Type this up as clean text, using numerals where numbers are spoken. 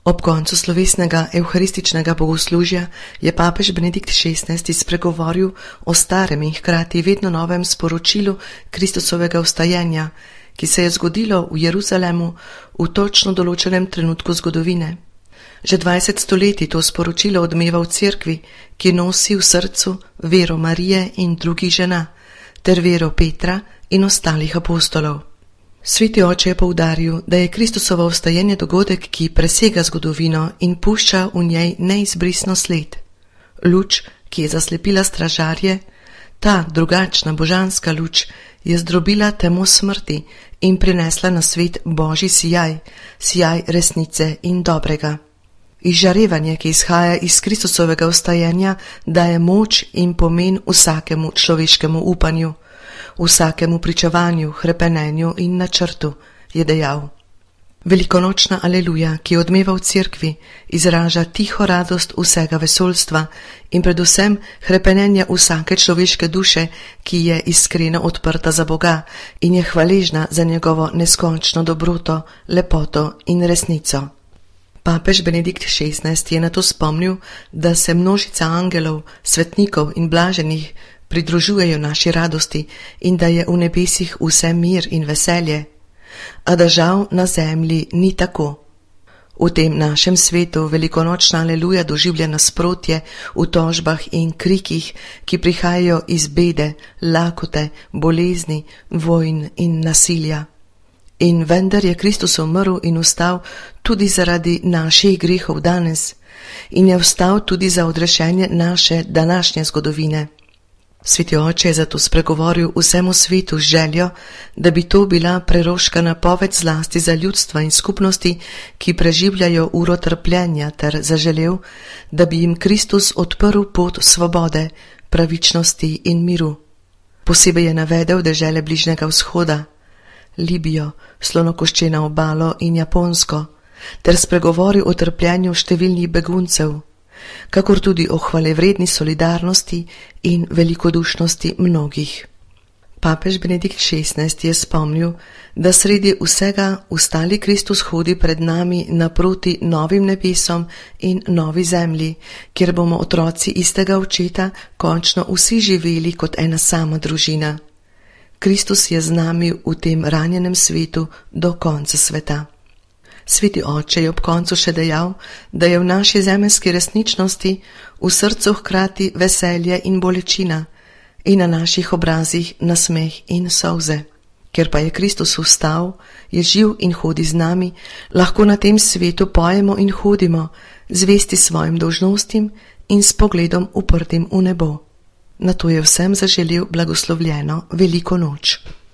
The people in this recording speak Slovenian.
Ob koncu slovesnega evharističnega bogoslužja je papež Benedikt XVI spregovoril o starem in hkrati vedno novem sporočilu Kristusovega vstajenja, ki se je zgodilo v Jeruzalemu v točno določenem trenutku zgodovine. Že 20 stoletij to sporočilo odmeva v cerkvi, ki nosi v srcu vero Marije in drugih žena, ter vero Petra in ostalih apostolov. Sveti oče je poudaril, da je Kristusovo vstajanje dogodek, ki presega zgodovino in pušča v njej neizbrisno sled. Luč, ki je zaslepila stražarje, ta drugačna božanska luč je zdrobila temo smrti in prinesla na svet Božji sijaj, sijaj resnice in dobrega. Izžarevanje, ki izhaja iz Kristusovega vstajenja, daje moč in pomen vsakemu človeškemu upanju, vsakemu pričevanju, hrepenenju in načrtu, je dejal. Velikonočna aleluja, ki odmeva v cerkvi, izraža tiho radost vsega vesoljstva in predvsem hrepenenja vsake človeške duše, ki je iskreno odprta za Boga in je hvaležna za njegovo neskončno dobroto, lepoto in resnico. Papež Benedikt XVI je na to spomnil, da se množica angelov, svetnikov in blaženih pridružujejo naši radosti in da je v nebesih vse mir in veselje, a da žal na zemlji ni tako. V tem našem svetu velikonočna aleluja doživlja nasprotje v tožbah in krikih, ki prihajajo iz bede, lakote, bolezni, vojn in nasilja. In vendar je Kristus umrl in vstal tudi zaradi naših grehov danes in je vstal tudi za odrešenje naše današnje zgodovine. Sveti oče je zato spregovoril vsemu svetu z željo, da bi to bila preroška napoved zlasti za ljudstva in skupnosti, ki preživljajo uro trpljenja, ter zaželel, da bi jim Kristus odprl pot svobode, pravičnosti in miru. Posebej je navedel dežele Bližnjega vzhoda, Libijo, slonokoščeno obalo in Japonsko, ter spregovoril o trpljenju številnih beguncev, kakor tudi o hvalevredni solidarnosti in velikodušnosti mnogih. Papež Benedikt XVI je spomnil, da sredi vsega ustali Kristus hodi pred nami naproti novim nebesom in novi zemlji, kjer bomo otroci istega očeta končno vsi živeli kot ena sama družina. Kristus je z nami v tem ranjenem svetu do konca sveta. Sveti oče je ob koncu še dejal, da je v naši zemeljski resničnosti v srcu hkrati veselje in bolečina in na naših obrazih nasmeh in solze. Ker pa je Kristus vstal, je živ in hodi z nami, lahko na tem svetu pojemo in hodimo, zvesti svojim dolžnostim in s pogledom uprtim v nebo. Nato je vsem zaželel blagoslovljeno veliko noč.